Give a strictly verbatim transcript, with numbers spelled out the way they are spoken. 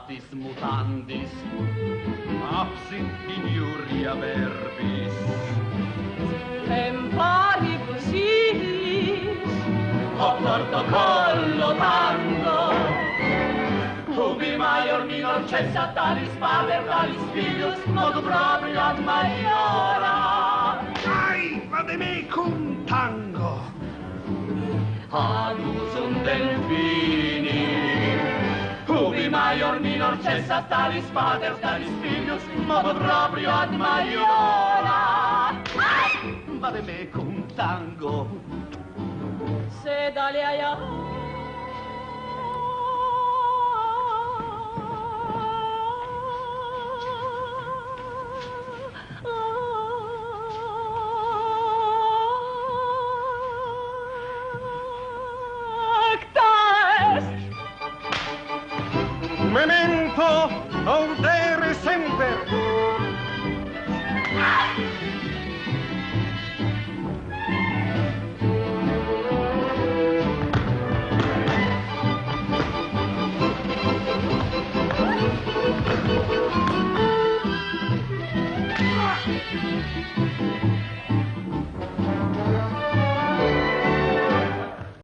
mutandis absit injuria verbis temporibus idis o protocollo tango ubi maior minor cessa talis pater talis filius modo proprio ad maiora ai vade me cum tango ad usum delfini ubi maior minor cessa talis pater talis filius modo proprio ad maiora vade me cum tango sed aliaia memento audere semper